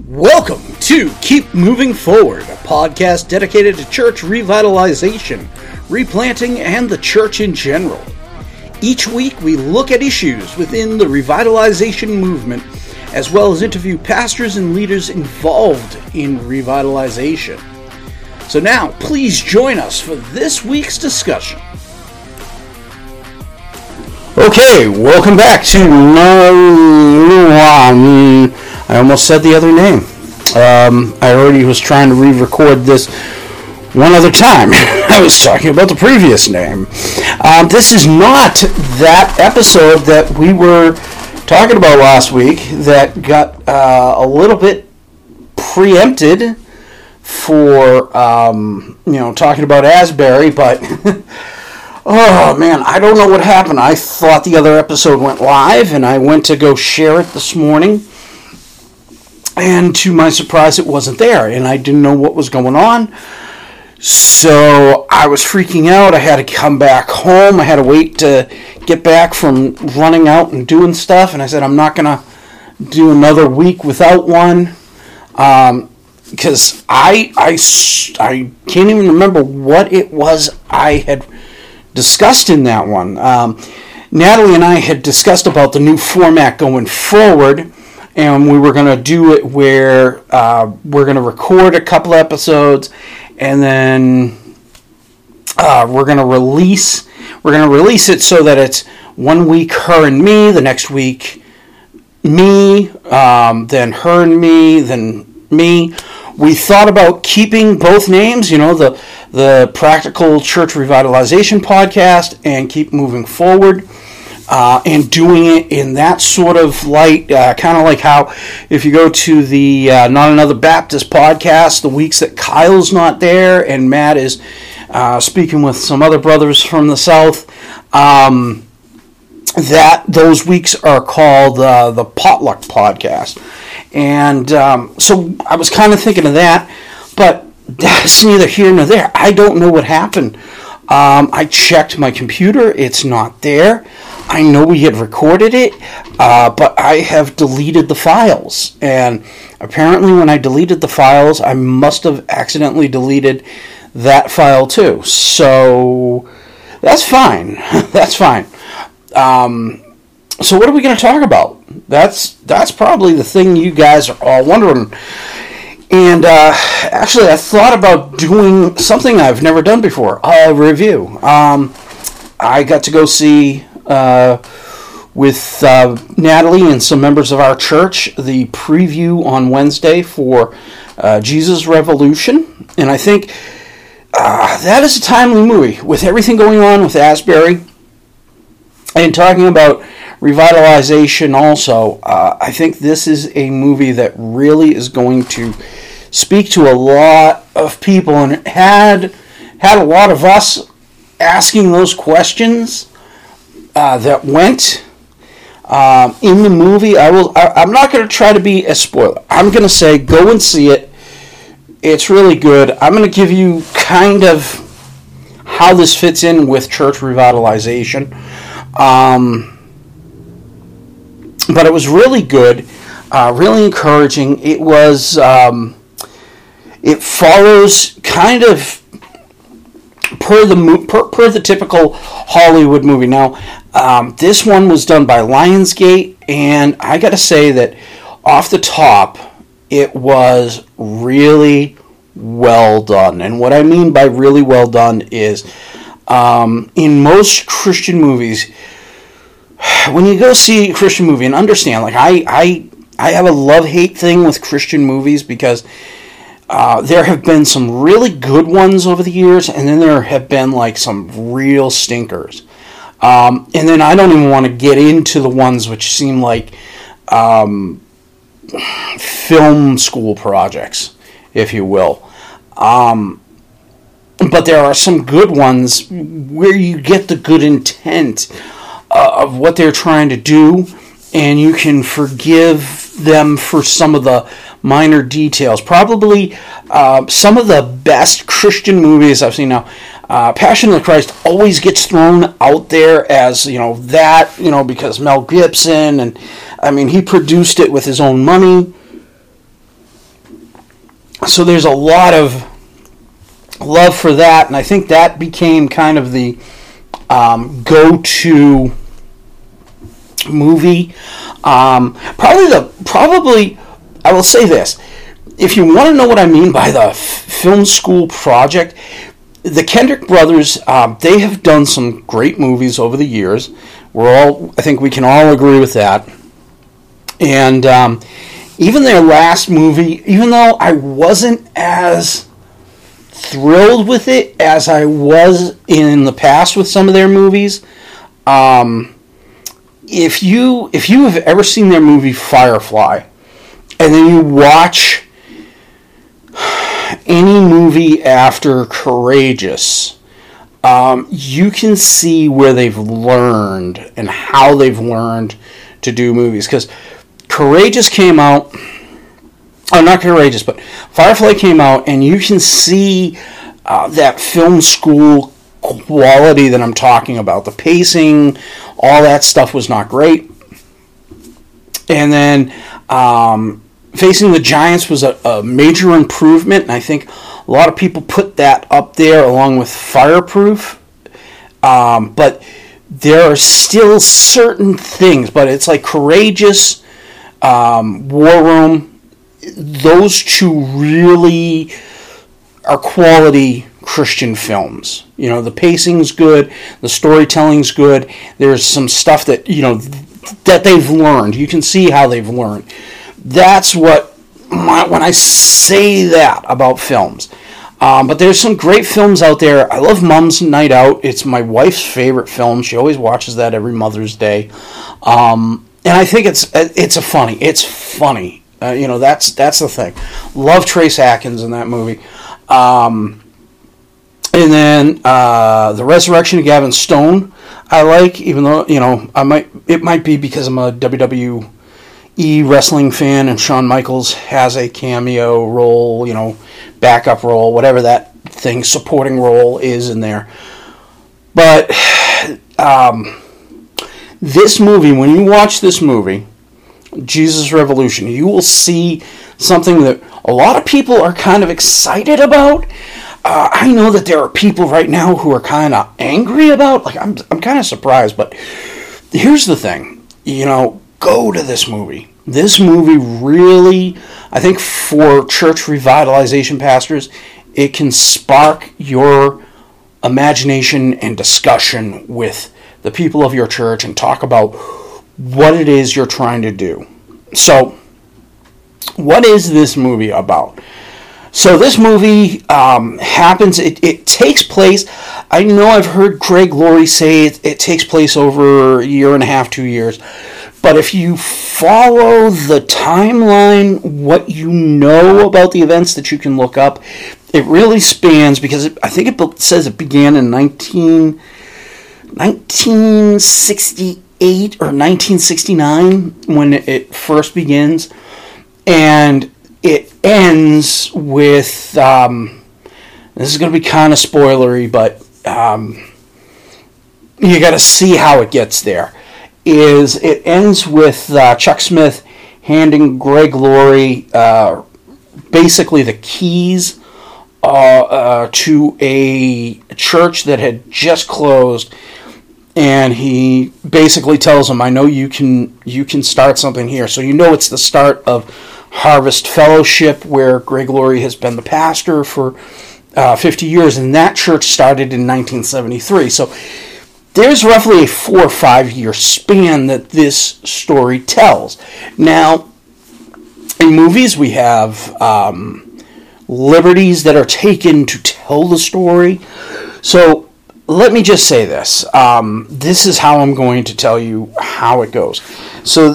Welcome to Keep Moving Forward, a podcast dedicated to church revitalization, replanting, and the church in general. Each week we look at issues within the revitalization movement, as well as interview pastors and leaders involved in revitalization. So now, please join us for this week's discussion. Okay, welcome back to I almost said the other name. I already was trying to re-record this one other time. I was talking about the previous name. This is not that episode that we were talking about last week that got a little bit preempted for, talking about Asbury, but oh man, I don't know what happened. I thought the other episode went live, and I went to go share it this morning, and to my surprise, it wasn't there, and I didn't know what was going on. So I was freaking out. I had to come back home. I had to wait to get back from running out and doing stuff, and I said, I'm not going to do another week without one, because I can't even remember what it was I had discussed in that one. Natalie and I had discussed about the new format going forward, and we were going to do it where we're going to record a couple episodes, and then we're going to release it so that it's 1 week her and me, the next week me, then her and me, then me. We thought about keeping both names, the Practical Church Revitalization Podcast and Keep Moving Forward, and doing it in that sort of light, kind of like how if you go to the Not Another Baptist podcast, the weeks that Kyle's not there and Matt is speaking with some other brothers from the South, that those weeks are called the Potluck Podcast. And so I was kind of thinking of that, but that's neither here nor there. I don't know what happened. I checked my computer. It's not there. I know we had recorded it, but I have deleted the files. And apparently when I deleted the files, I must have accidentally deleted that file too. So that's fine. That's fine. So what are we going to talk about? That's probably the thing you guys are all wondering. And actually, I thought about doing something I've never done before, a review. I got to go see, with Natalie and some members of our church, the preview on Wednesday for Jesus Revolution. And I think that is a timely movie. With everything going on with Asbury and talking about revitalization also, I think this is a movie that really is going to speak to a lot of people, and it had a lot of us asking those questions that went in the movie. I'm not going to try to be a spoiler. I'm going to say go and see it. It's really good. I'm going to give you kind of how this fits in with church revitalization. But it was really good, really encouraging. It was, it follows kind of per the typical Hollywood movie. Now, this one was done by Lionsgate, and I got to say that off the top, it was really well done. And what I mean by really well done is, in most Christian movies, when you go see a Christian movie, and understand, like I have a love-hate thing with Christian movies, because there have been some really good ones over the years, and then there have been like some real stinkers. And then I don't even want to get into the ones which seem like film school projects, if you will. But there are some good ones where you get the good intent of what they're trying to do, and you can forgive them for some of the minor details. Probably some of the best Christian movies I've seen now. Passion of the Christ always gets thrown out there as, because Mel Gibson, and I mean, he produced it with his own money. So there's a lot of love for that, and I think that became kind of the go-to movie. Probably, I will say this. If you want to know what I mean by the film school project, the Kendrick brothers, they have done some great movies over the years. I think we can all agree with that. And even their last movie, even though I wasn't as thrilled with it as I was in the past with some of their movies, if you have ever seen their movie Firefly, and then you watch any movie after Courageous, you can see where they've learned and how they've learned to do movies. Because Courageous came out, not Courageous, but Firefly came out, and you can see that film school quality that I'm talking about. The pacing, all that stuff was not great. And then Facing the Giants was a major improvement, and I think a lot of people put that up there along with Fireproof. But there are still certain things, but it's like Courageous, War Room, those two really are quality Christian films. You know, the pacing's good, the storytelling's good. There's some stuff that, that they've learned. You can see how they've learned. That's what, when I say that about films. But there's some great films out there. I love Mom's Night Out. It's my wife's favorite film. She always watches that every Mother's Day. And I think it's funny. It's funny. That's the thing. Love Trace Atkins in that movie. And then The Resurrection of Gavin Stone I like, even though, it might be because I'm a WWE wrestling fan and Shawn Michaels has a cameo role, backup role, whatever that thing, supporting role is in there. But this movie, when you watch this movie, Jesus Revolution, you will see something that a lot of people are kind of excited about. I know that there are people right now who are kind of angry about. Like, I'm kind of surprised, but here's the thing. Go to this movie. This movie really, I think, for church revitalization pastors, it can spark your imagination and discussion with the people of your church and talk about what it is you're trying to do. So, what is this movie about? So this movie happens, it takes place, I know I've heard Greg Laurie say it takes place over a year and a half, 2 years, but if you follow the timeline, what you know about the events that you can look up, it really spans, because I think it says it began in 1968 or 1969 when it first begins, and it ends with, this is going to be kind of spoilery, but you got to see how it gets there. It ends with Chuck Smith handing Greg Laurie basically the keys to a church that had just closed, and he basically tells him, I know you can start something here. So it's the start of Harvest Fellowship, where Greg Laurie has been the pastor for 50 years, and that church started in 1973. So there's roughly a 4 or 5 year span that this story tells. Now, in movies, we have liberties that are taken to tell the story. So let me just say this. This is how I'm going to tell you how it goes. So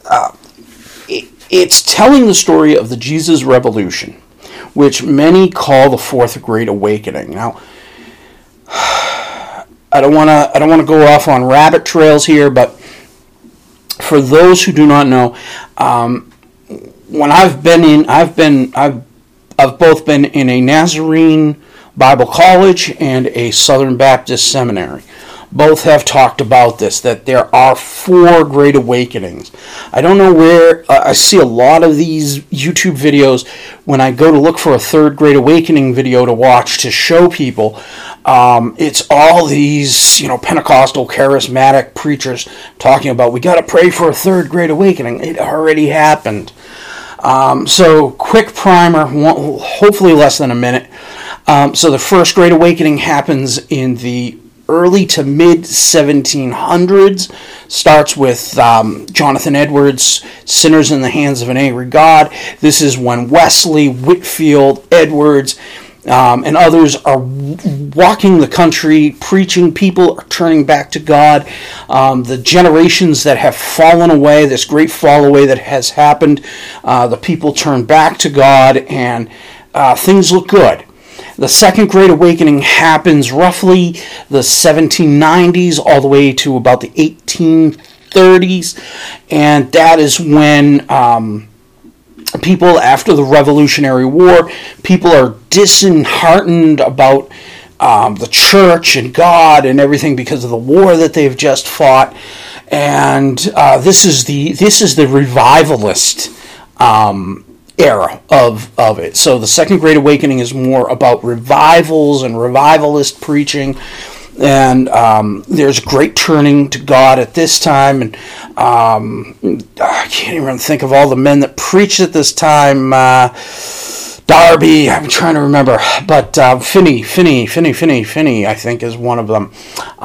it's telling the story of the Jesus Revolution, which many call the Fourth Great Awakening. Now, I don't want to go off on rabbit trails here, but for those who do not know, when I've both been in a Nazarene Bible college and a Southern Baptist seminary. both have talked about this, that there are 4 Great Awakenings. I don't know where, I see a lot of these YouTube videos when I go to look for a 3rd Great Awakening video to watch to show people. It's all these, Pentecostal charismatic preachers talking about, we got to pray for a 3rd Great Awakening. It already happened. So, quick primer, hopefully less than a minute. So the first Great Awakening happens in the early to mid 1700s. Starts with Jonathan Edwards' Sinners in the Hands of an Angry God. This is when Wesley, Whitefield, Edwards, and others are walking the country, preaching. People are turning back to God. The generations that have fallen away, this great fall away that has happened, the people turn back to God, and things look good. The Second Great Awakening happens roughly the 1790s all the way to about the 1830s, and that is when people, after the Revolutionary War, people are disheartened about the church and God and everything because of the war that they've just fought, and this is the revivalist era of it. So the Second Great Awakening is more about revivals and revivalist preaching, and there's great turning to God at this time, and I can't even think of all the men that preached at this time. Darby, I'm trying to remember, but Finney, I think is one of them.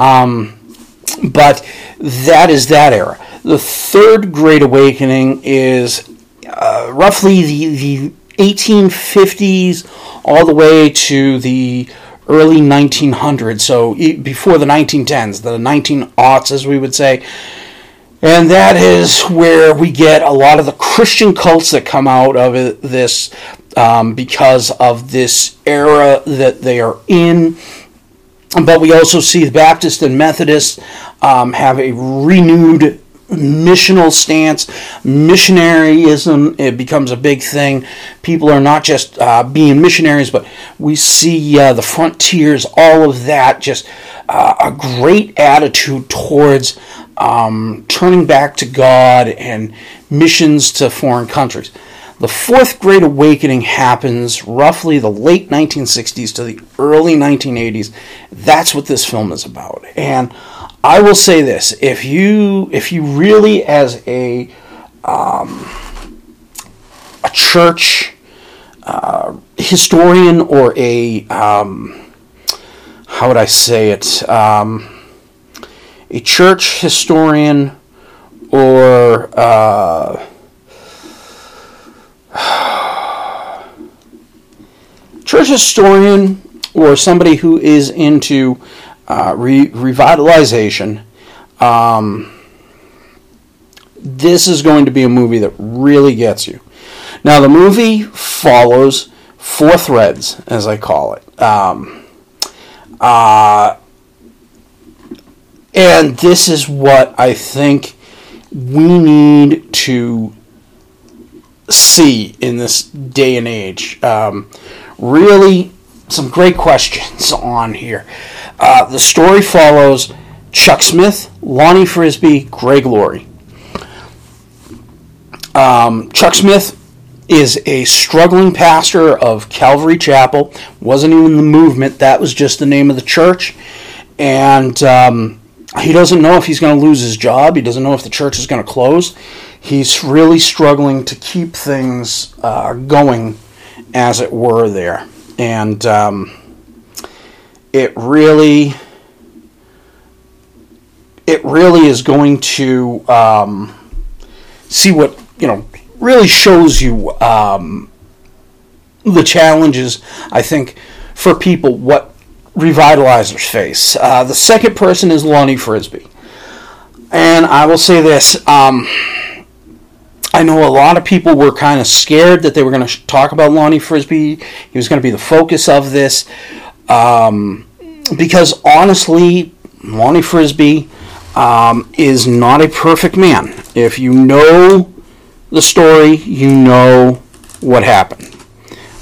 But that is that era. The Third Great Awakening is roughly the 1850s all the way to the early 1900s, so before the 1910s, the 1900s as we would say. And that is where we get a lot of the Christian cults that come out of this because of this era that they are in. But we also see the Baptist and Methodists have a renewed missional stance. Missionaryism, it becomes a big thing. People are not just being missionaries, but we see the frontiers, all of that, just a great attitude towards turning back to God and missions to foreign countries. The Fourth Great Awakening happens roughly the late 1960s to the early 1980s. That's what this film is about. And I will say this: if you really, as a church historian or a how would I say it, a church historian or church historian or somebody who is into revitalization, this is going to be a movie that really gets you. Now, the movie follows 4 threads, as I call it. And this is what I think we need to see in this day and age. Really, some great questions on here. The story follows Chuck Smith, Lonnie Frisbee, Greg Laurie. Chuck Smith is a struggling pastor of Calvary Chapel. Wasn't even the movement, that was just the name of the church. And he doesn't know if he's going to lose his job. He doesn't know if the church is going to close. He's really struggling to keep things going, as it were, there. And it really is going to see what, really shows you the challenges, I think, for people, what revitalizers face. The second person is Lonnie Frisbee. And I will say this, I know a lot of people were kind of scared that they were going to talk about Lonnie Frisbee. He was going to be the focus of this. Because honestly, Lonnie Frisbee is not a perfect man. If you know the story, you know what happened.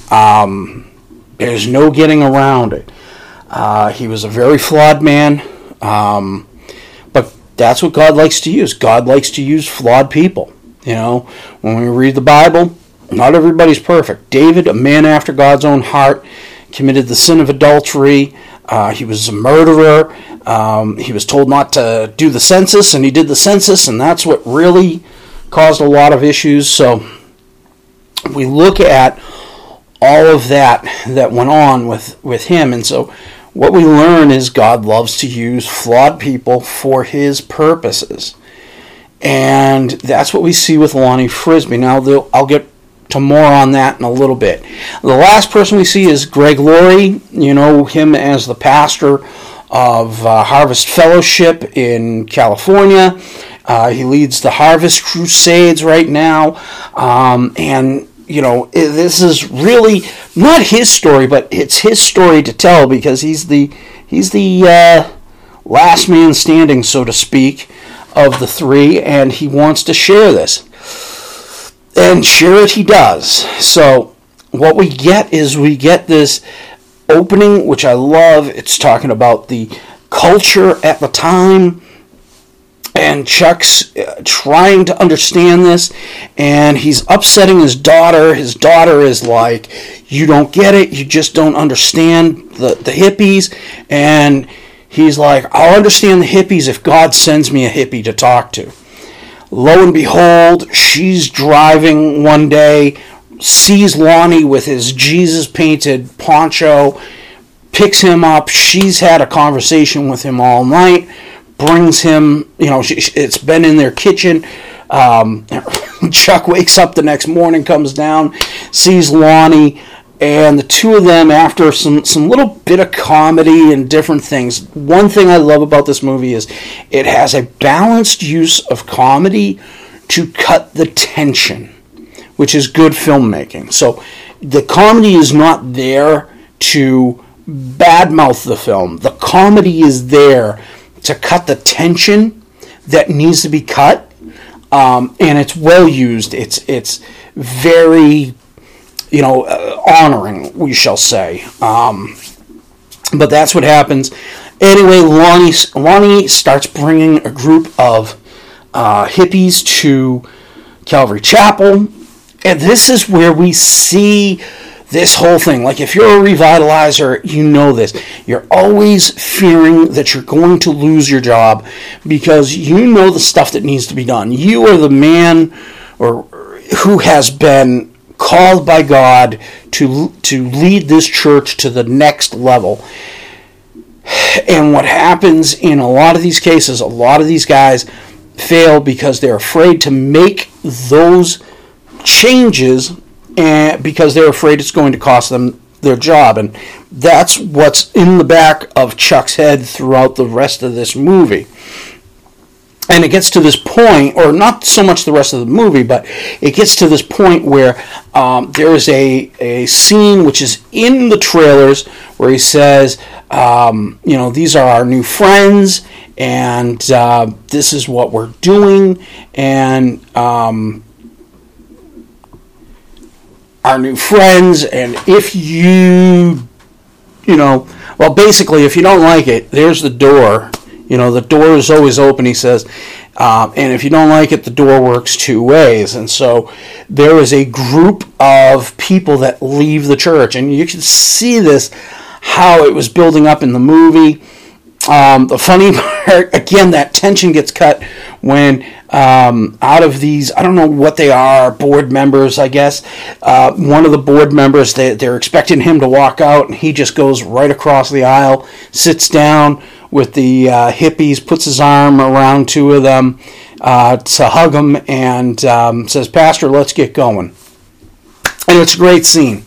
There's no getting around it. He was a very flawed man. But that's what God likes to use. God likes to use flawed people. You know, when we read the Bible, not everybody's perfect. David, a man after God's own heart, committed the sin of adultery. He was a murderer. He was told not to do the census, and he did the census, and that's what really caused a lot of issues. So we look at all of that went on with him, and so what we learn is God loves to use flawed people for his purposes. And that's what we see with Lonnie Frisbee. Now, I'll get to more on that in a little bit. The last person we see is Greg Laurie. You know him as the pastor of Harvest Fellowship in California. He leads the Harvest Crusades right now. And, you know, this is really not his story, but it's his story to tell, because he's the last man standing, so to speak, of the three, and he wants to share this. And share it he does. So what we get is this opening, which I love. It's talking about the culture at the time, and Chuck's trying to understand this, and he's upsetting his daughter. His daughter is like, you don't get it, you just don't understand the hippies. And he's like, I'll understand the hippies if God sends me a hippie to talk to. Lo and behold, she's driving one day, sees Lonnie with his Jesus-painted poncho, picks him up. She's had a conversation with him all night, brings him, you know, it's been in their kitchen. Chuck wakes up the next morning, comes down, sees Lonnie, and the two of them, after some little bit of comedy and different things. One thing I love about this movie is it has a balanced use of comedy to cut the tension, which is good filmmaking. So the comedy is not there to badmouth the film. The comedy is there to cut the tension that needs to be cut, and it's well used. It's very, you know, honoring, we shall say. But that's what happens. Anyway, Lonnie starts bringing a group of hippies to Calvary Chapel, and this is where we see this whole thing. Like, if you're a revitalizer, you know this. You're always fearing that you're going to lose your job because you know the stuff that needs to be done. You are the man who has been called by God to lead this church to the next level. And what happens in a lot of these cases, a lot of these guys fail because they're afraid to make those changes, and because they're afraid it's going to cost them their job. And that's what's in the back of Chuck's head throughout the rest of this movie. And it gets to this point, or not so much the rest of the movie, but it gets to this point where there is a scene which is in the trailers where he says, you know, these are our new friends, and this is what we're doing, and our new friends, and if you know, well, basically, if you don't like it, there's the door. You know, the door is always open, he says, and if you don't like it, the door works two ways. And so there is a group of people that leave the church, and you can see this, how it was building up in the movie. The funny part, again, that tension gets cut when out of these, I don't know what they are, board members, I guess. One of the board members, they're expecting him to walk out, and he just goes right across the aisle, sits down with the hippies, puts his arm around two of them to hug them, and says, "Pastor, let's get going." And it's a great scene.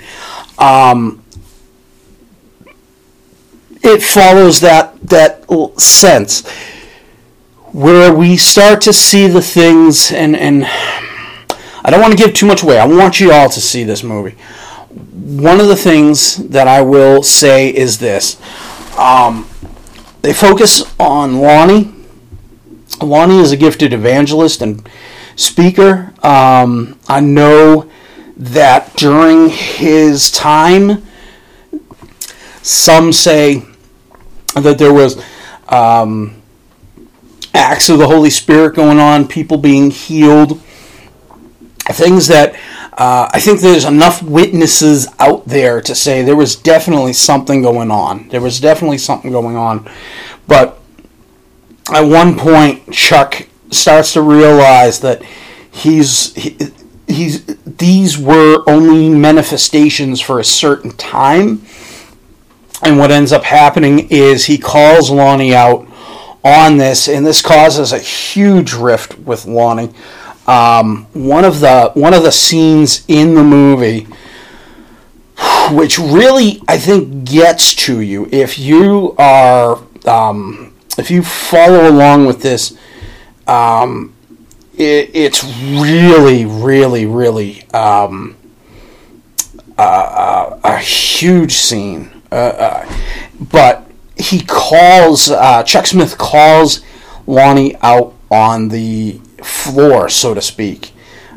It follows that sense where we start to see the things, and I don't want to give too much away. I want you all to see this movie. One of the things that I will say is this. They focus on Lonnie. Lonnie is a gifted evangelist and speaker. I know that during his time, some say that there was acts of the Holy Spirit going on, people being healed, things that I think there's enough witnesses out there to say there was definitely something going on. There was definitely something going on. But at one point, Chuck starts to realize that these were only manifestations for a certain time. And what ends up happening is he calls Lonnie out on this, and this causes a huge rift with Lonnie. One of the scenes in the movie, which really I think gets to you if you are if you follow along with this, it's really, really, really a huge scene. But Chuck Smith calls Lonnie out on the floor, so to speak,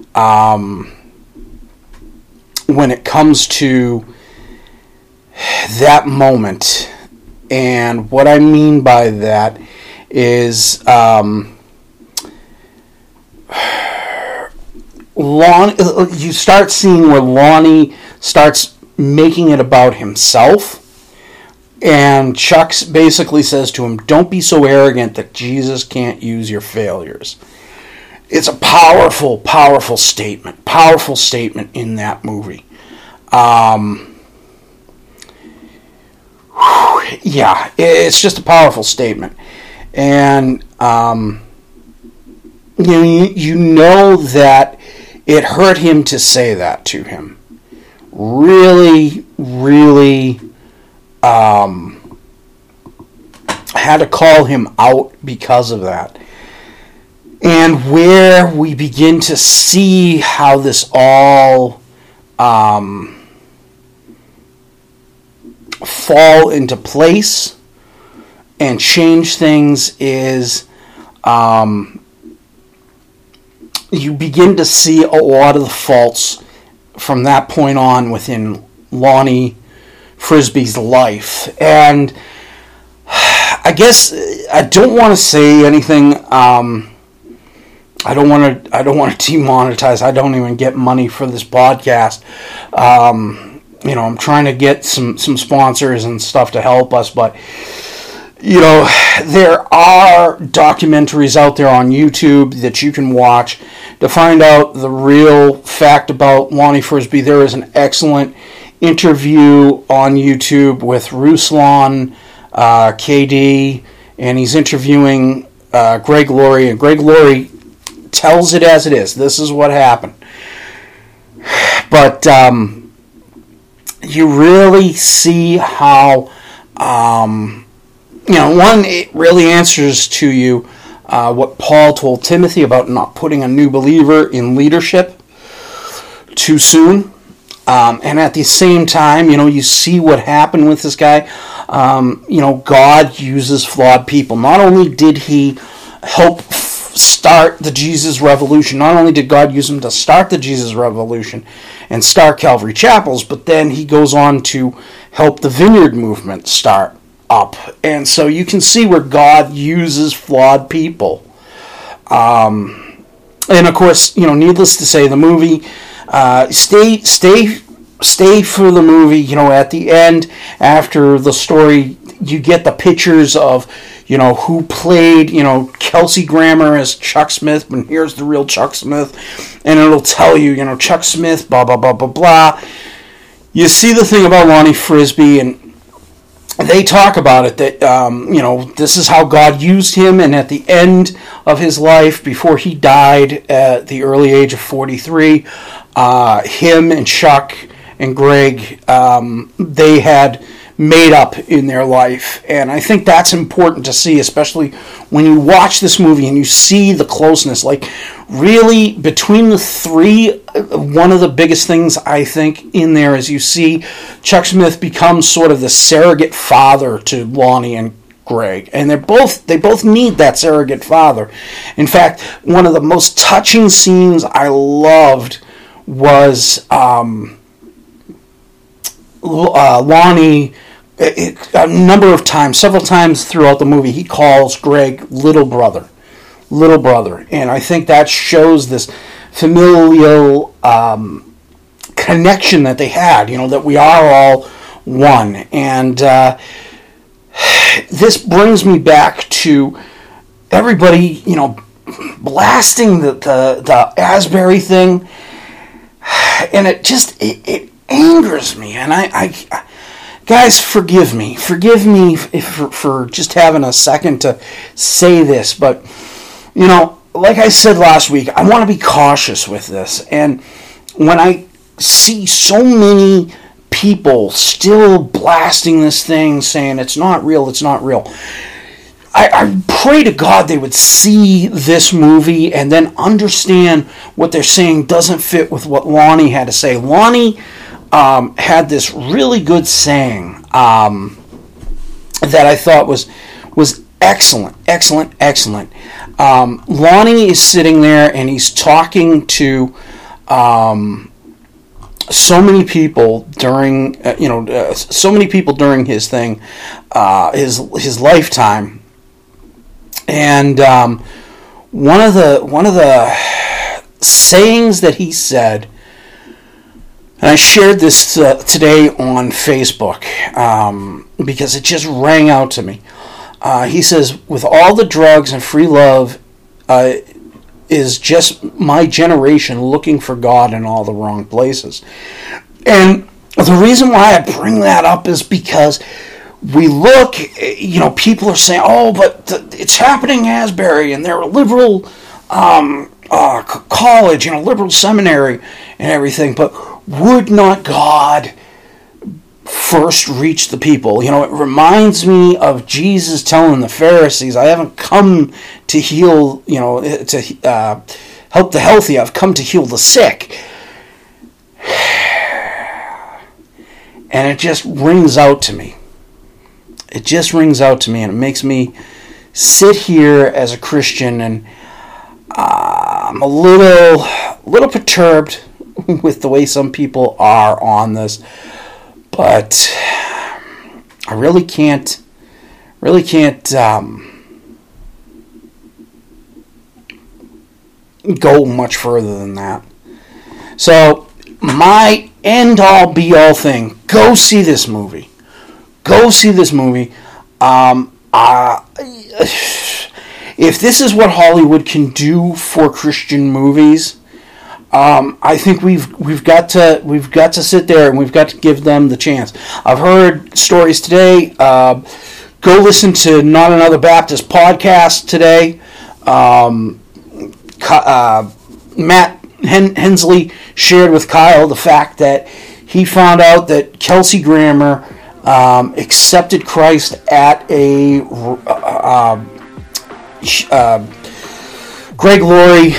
when it comes to that moment. And what I mean by that is you start seeing where Lonnie starts making it about himself. And Chuck basically says to him, don't be so arrogant that Jesus can't use your failures. It's a powerful, powerful statement in that movie. Yeah, it's just a powerful statement. And, you know that it hurt him to say that to him. Really, really had to call him out because of that. And where we begin to see how this all fall into place and change things is you begin to see a lot of the faults from that point on within Lonnie Frisbee's life. And I guess I don't want to say anything. I don't want to demonetize. I don't even get money for this podcast. I'm trying to get some sponsors and stuff to help us, but there are documentaries out there on YouTube that you can watch to find out the real fact about Lonnie Frisbee. There is an excellent interview on YouTube with Ruslan KD, and he's interviewing Greg Laurie, and Greg Laurie tells it as it is. This is what happened. But you really see how one, it really answers to you what Paul told Timothy about not putting a new believer in leadership too soon. And at the same time, you see what happened with this guy. God uses flawed people. Not only did he help start the Jesus Revolution, not only did God use him to start the Jesus Revolution and start Calvary Chapels, but then he goes on to help the Vineyard movement start up. And so you can see where God uses flawed people. And of course, needless to say, the movie, stay for the movie. At the end, after the story, you get the pictures of, who played, Kelsey Grammer as Chuck Smith, and here's the real Chuck Smith, and it'll tell you, Chuck Smith, blah, blah, blah, blah, blah. You see the thing about Lonnie Frisbee, and they talk about it, that, this is how God used him, and at the end of his life, before he died at the early age of 43, him and Chuck and Greg, they had made up in their life. And I think that's important to see, especially when you watch this movie and you see the closeness. Like, really, between the three, one of the biggest things I think in there is you see Chuck Smith become sort of the surrogate father to Lonnie and Greg, and they both need that surrogate father. In fact, one of the most touching scenes I loved was Lonnie a number of times, several times throughout the movie, he calls Greg little brother. Little brother. And I think that shows this familial connection that they had, that we are all one. And this brings me back to everybody, blasting the Asbury thing. And it angers me. And I guys, forgive me for just having a second to say this, but like I said last week, I want to be cautious with this. And when I see so many people still blasting this thing, saying it's not real, I pray to God they would see this movie and then understand what they're saying doesn't fit with what Lonnie had to say. Lonnie had this really good saying that I thought was excellent. Lonnie is sitting there and he's talking to so many people during his thing, his lifetime, and one of the sayings that he said. And I shared this today on Facebook because it just rang out to me. He says, with all the drugs and free love is just my generation looking for God in all the wrong places. And the reason why I bring that up is because we look, people are saying, oh, but it's happening in Asbury, and they're a liberal college, liberal seminary and everything, but would not God first reach the people? It reminds me of Jesus telling the Pharisees, I haven't come to heal, to help the healthy, I've come to heal the sick. And it just rings out to me. And it makes me sit here as a Christian, and I'm a little perturbed with the way some people are on this, but I really can't go much further than that. So my end-all be-all thing, go see this movie. If this is what Hollywood can do for Christian movies, I think we've got to sit there and we've got to give them the chance. I've heard stories today. Go listen to Not Another Baptist podcast today. Matt Hensley shared with Kyle the fact that he found out that Kelsey Grammer accepted Christ at a Greg Laurie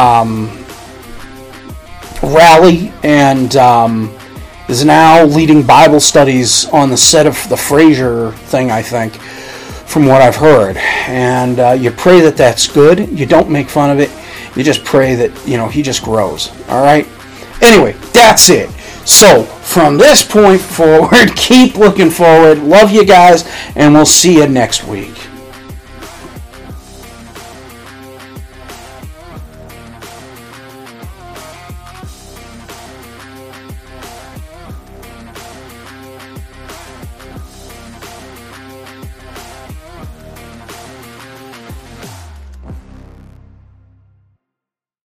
rally, and is now leading Bible studies on the set of the Frasier thing, I think, from what I've heard. And you pray that that's good. You don't make fun of it. You just pray that, he just grows. All right? Anyway, that's it. So, from this point forward, keep looking forward. Love you guys, and we'll see you next week.